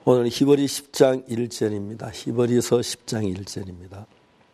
오늘 히브리 10장 1절입니다. 히브리서 10장 1절입니다.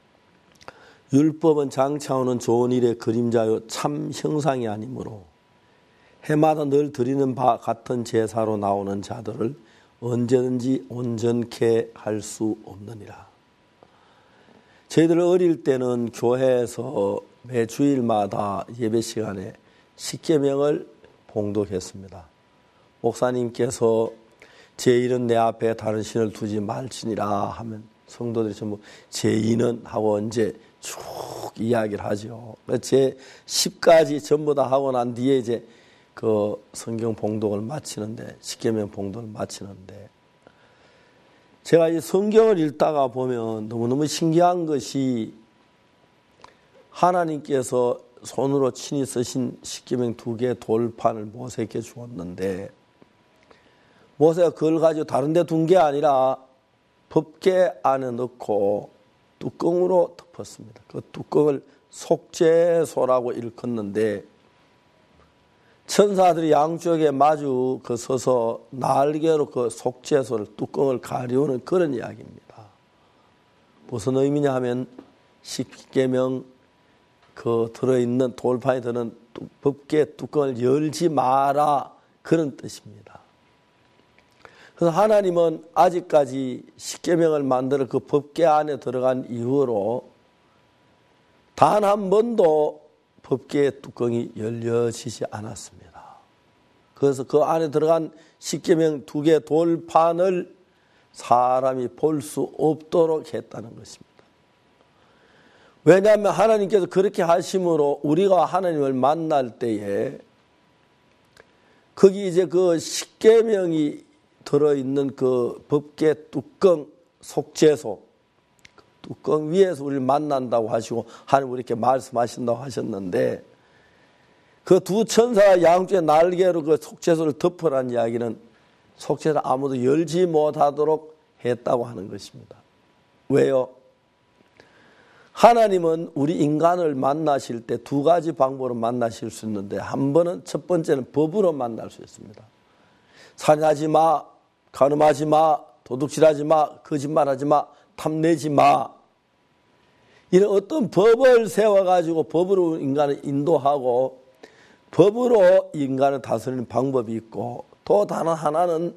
율법은 장차오는 좋은 일의 그림자요 참 형상이 아니므로 해마다 늘 드리는 바 같은 제사로 나오는 자들을 언제든지 온전케 할 수 없느니라. 저희들 어릴 때는 교회에서 매 주일마다 예배 시간에 십계명을 봉독했습니다. 목사님께서 제1은 내 앞에 다른 신을 두지 말지니라 하면 성도들이 전부 제2는 하고 이제 쭉 이야기를 하죠. 제 10까지 전부 다 하고 난 뒤에 이제 그 성경 봉독을 마치는데, 십계명 봉독을 마치는데, 제가 이 성경을 읽다가 보면 너무너무 신기한 것이 하나님께서 손으로 친히 쓰신 십계명 2개 돌판을 모세에게 주었는데, 모세가 그걸 가지고 다른 데 둔 게 아니라 법궤 안에 넣고 뚜껑으로 덮었습니다. 그 뚜껑을 속죄소라고 일컫는데, 천사들이 양쪽에 마주 서서 날개로 그 속죄소를 뚜껑을 가리우는 그런 이야기입니다. 무슨 의미냐 하면 십계명 그 들어있는 돌판에 드는 법궤 뚜껑을 열지 마라, 그런 뜻입니다. 그래서 하나님은 아직까지 십계명을 만들어 그 법궤 안에 들어간 이후로 단 한 번도 법궤의 뚜껑이 열려지지 않았습니다. 그래서 그 안에 들어간 십계명 2개 돌판을 사람이 볼 수 없도록 했다는 것입니다. 왜냐하면 하나님께서 그렇게 하심으로 우리가 하나님을 만날 때에 거기 이제 그 십계명이 들어있는 그 법궤 뚜껑 속죄소 뚜껑 위에서 우리를 만난다고 하시고 하나님 우리에게 말씀하신다고 하셨는데, 그 두 천사가 양쪽에 날개로 그 속죄소를 덮으라는 이야기는 속죄소를 아무도 열지 못하도록 했다고 하는 것입니다. 왜요? 하나님은 우리 인간을 만나실 때 2가지 방법으로 만나실 수 있는데, 한 번은 첫 번째는 법으로 만날 수 있습니다. 살인하지 마, 간음하지 마, 도둑질하지 마, 거짓말하지 마, 탐내지 마. 이런 어떤 법을 세워가지고 법으로 인간을 인도하고 법으로 인간을 다스리는 방법이 있고, 또 다른 하나는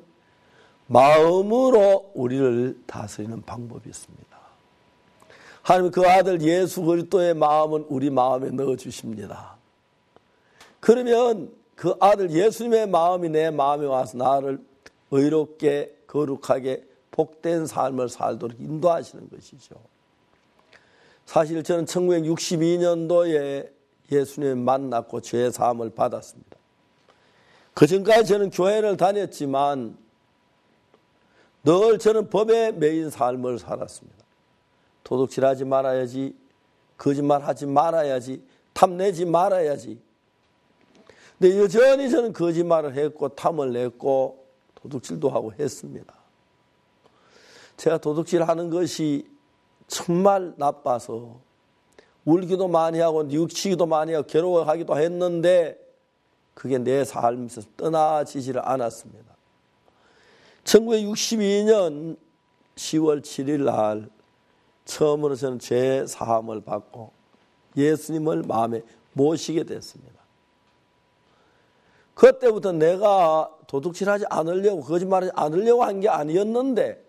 마음으로 우리를 다스리는 방법이 있습니다. 하나님 그 아들 예수 그리스도의 마음은 우리 마음에 넣어주십니다. 그러면 그 아들 예수님의 마음이 내 마음에 와서 나를 의롭게 거룩하게 복된 삶을 살도록 인도하시는 것이죠. 사실 저는 1962년도에 예수님을 만났고 죄 사함을 받았습니다. 그 전까지 저는 교회를 다녔지만 늘 저는 법에 매인 삶을 살았습니다. 도둑질하지 말아야지, 거짓말하지 말아야지, 탐내지 말아야지. 근데 여전히 저는 거짓말을 했고 탐을 냈고 도둑질도 하고 했습니다. 제가 도둑질하는 것이 정말 나빠서 울기도 많이 하고 뉘우치기도 많이 하고 괴로워하기도 했는데 그게 내 삶에서 떠나지지를 않았습니다. 1962년 10월 7일 날 처음으로 저는 죄 사함을 받고 예수님을 마음에 모시게 됐습니다. 그때부터 내가 도둑질하지 않으려고 거짓말하지 않으려고 한 게 아니었는데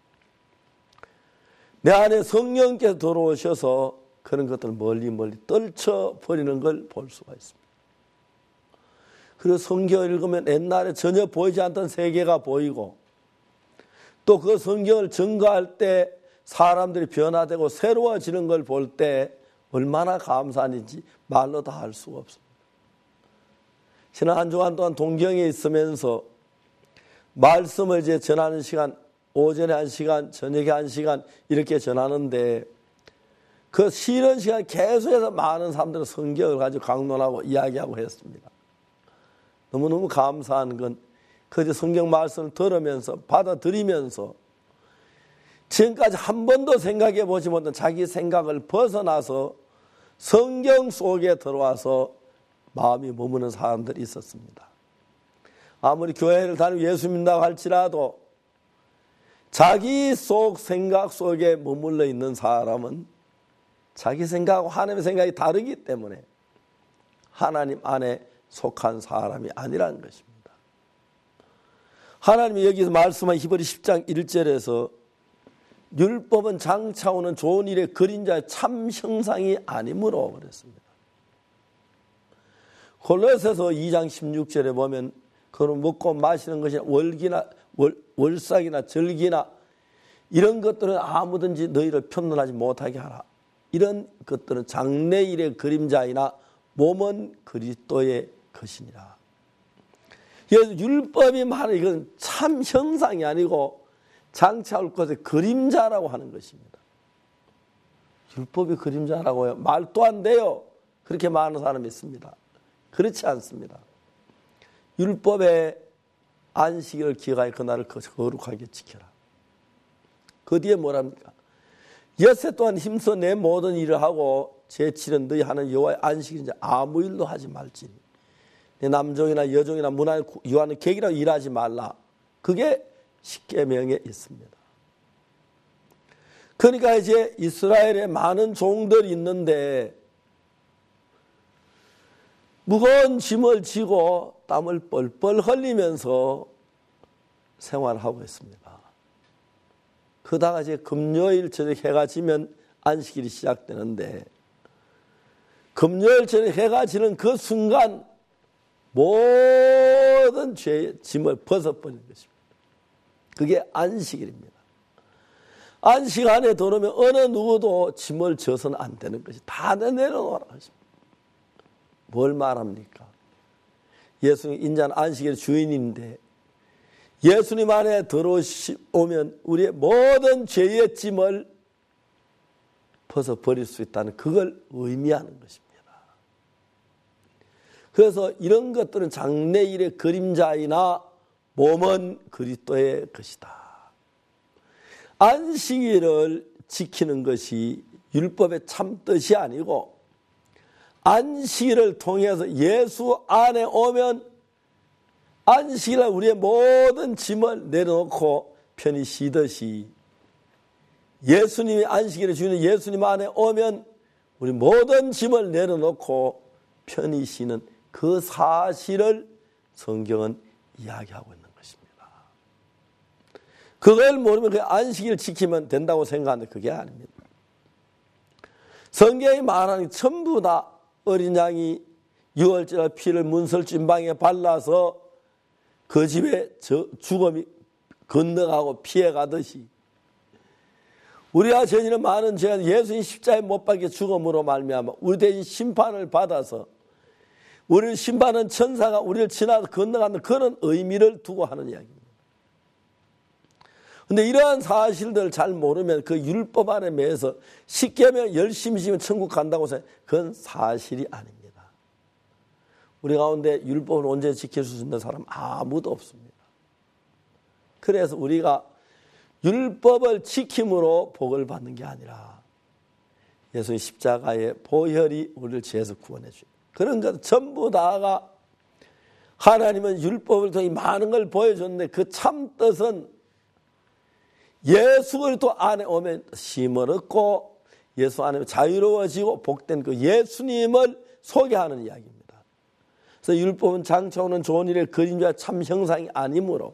내 안에 성령께서 들어오셔서 그런 것들을 멀리 떨쳐버리는 걸 볼 수가 있습니다. 그리고 성경을 읽으면 옛날에 전혀 보이지 않던 세계가 보이고, 또 그 성경을 증거할 때 사람들이 변화되고 새로워지는 걸 볼 때 얼마나 감사한지 말로 다 할 수가 없습니다. 지난 한 주간 동안 동경에 있으면서 말씀을 이제 전하는 시간, 오전에 1시간, 저녁에 1시간 이렇게 전하는데, 그 쉬는 시간 계속해서 많은 사람들은 성경을 가지고 강론하고 이야기하고 했습니다. 너무너무 감사한 건 그 성경 말씀을 들으면서 받아들이면서 지금까지 한 번도 생각해 보지 못한 자기 생각을 벗어나서 성경 속에 들어와서 마음이 머무는 사람들이 있었습니다. 아무리 교회를 다니고 예수 믿는다고 할지라도 자기 생각 속에 머물러 있는 사람은 자기 생각하고 하나님의 생각이 다르기 때문에 하나님 안에 속한 사람이 아니라는 것입니다. 하나님이 여기서 말씀한 히브리 10장 1절에서 율법은 장차오는 좋은 일의 그림자의 참 형상이 아니므로 그랬습니다. 골로새서 2장 16절에 보면 그런 먹고 마시는 것이 월삭이나 절기나 이런 것들은 아무든지 너희를 편론하지 못하게 하라. 이런 것들은 장래일의 그림자이나 몸은 그리스도의 것이니라. 그래서 율법이 말하는 이건 참 형상이 아니고 장차 올 것의 그림자라고 하는 것입니다. 율법이 그림자라고요? 말도 안 돼요. 그렇게 말하는 사람이 있습니다. 그렇지 않습니다. 율법의 안식을 기하여 그날을 거룩하게 지켜라. 그 뒤에 뭐랍니까? 엿새 또한 힘써 내 모든 일을 하고 제7은 너희 하는 여호와의 안식인지 아무 일도 하지 말지니 내 남종이나 여종이나 문화를 유하는 객이라고 일하지 말라. 그게 십계명에 있습니다. 그러니까 이제 이스라엘에 많은 종들이 있는데 무거운 짐을 지고 땀을 뻘뻘 흘리면서 생활하고 있습니다. 그러다가 이제 금요일 저녁 해가 지면 안식일이 시작되는데 금요일 저녁 해가 지는 그 순간 모든 죄의 짐을 벗어버리는 것입니다. 그게 안식일입니다. 안식 안에 들어오면 어느 누구도 짐을 져서는 안 되는 것이 다 내려놓으라 하십니다. 뭘 말합니까? 예수님 인자는 안식일의 주인인데 예수님 안에 들어오면 우리의 모든 죄의 짐을 벗어버릴 수 있다는 그걸 의미하는 것입니다. 그래서 이런 것들은 장래일의 그림자이나 몸은 그리스도의 것이다. 안식일을 지키는 것이 율법의 참뜻이 아니고 안식일을 통해서 예수 안에 오면 안식일에 우리의 모든 짐을 내려놓고 편히 쉬듯이 예수님이 안식일을 주는 예수님 안에 오면 우리 모든 짐을 내려놓고 편히 쉬는 그 사실을 성경은 이야기하고 있는 것입니다. 그걸 모르면 그 안식일 지키면 된다고 생각하는데 그게 아닙니다. 성경이 말하는 게 전부 다 어린 양이 유월절 피를 문설진방에 발라서 그 집에 죽음이 건너가고 피해가듯이 우리가 저지른 많은 죄는 예수님 십자가에 못 박혀 죽음으로 말미암아 우리 대신 심판을 받아서 우리를 심판하는 천사가 우리를 지나서 건너가는 그런 의미를 두고 하는 이야기입니다. 그런데 이러한 사실들을 잘 모르면 그 율법 안에 매여서 십계명 열심히 지면 천국 간다고 해서 그건 사실이 아닙니다. 우리 가운데 율법을 언제 지킬 수 있는 사람 아무도 없습니다. 그래서 우리가 율법을 지킴으로 복을 받는 게 아니라 예수님 십자가의 보혈이 우리를 죄에서 구원해 주십니다. 그런 것 전부 다가 하나님은 율법을 통해 많은 걸 보여줬는데 그 참뜻은 예수 그리스도 안에 오면 쉼을 얻고 예수 안에 자유로워지고 복된 그 예수님을 소개하는 이야기입니다. 그래서 율법은 장차 오는 좋은 일의 그림자 참 형상이 아니므로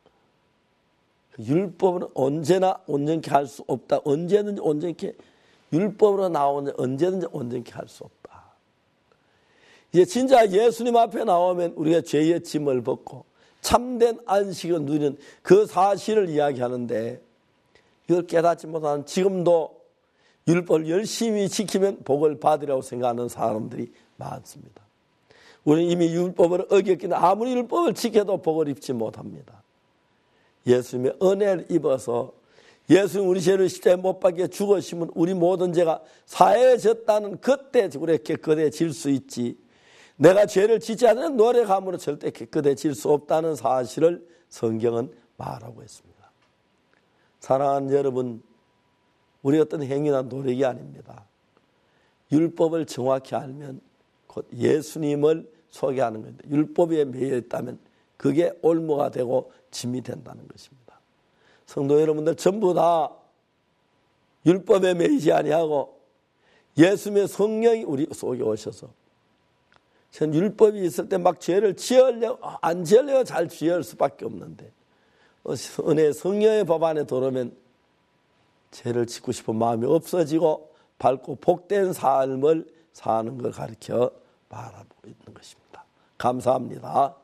율법은 언제나 온전케 할 수 없다. 언제든지 온전케 율법으로 나오는 언제든지 온전케 할 수 없다. 이제 진짜 예수님 앞에 나오면 우리가 죄의 짐을 벗고 참된 안식을 누리는 그 사실을 이야기하는데 이걸 깨닫지 못하는 지금도 율법을 열심히 지키면 복을 받으려고 생각하는 사람들이 많습니다. 우리는 이미 율법을 어겼기 때문에 아무리 율법을 지켜도 복을 입지 못합니다. 예수님의 은혜를 입어서 예수님 우리 죄를 십자가에 못 박혀 죽으시면 우리 모든 죄가 사해졌다는 그때 우리가 깨끗해질 수 있지 내가 죄를 짓지 않는 노력함으로 절대 깨끗해질 수 없다는 사실을 성경은 말하고 있습니다. 사랑하는 여러분, 우리 어떤 행위나 노력이 아닙니다. 율법을 정확히 알면 곧 예수님을 소개하는 겁니다. 율법에 매여 있다면 그게 올무가 되고 짐이 된다는 것입니다. 성도 여러분들 전부 다 율법에 매이지 아니하고 예수님의 성령이 우리 속에 오셔서 전 율법이 있을 때 막 죄를 안 지으려고 잘 지을 수밖에 없는데 은혜 성령의 법 안에 들어오면 죄를 짓고 싶은 마음이 없어지고 밝고 복된 삶을 사는 걸 가르쳐 말하고 있는 것입니다. 감사합니다.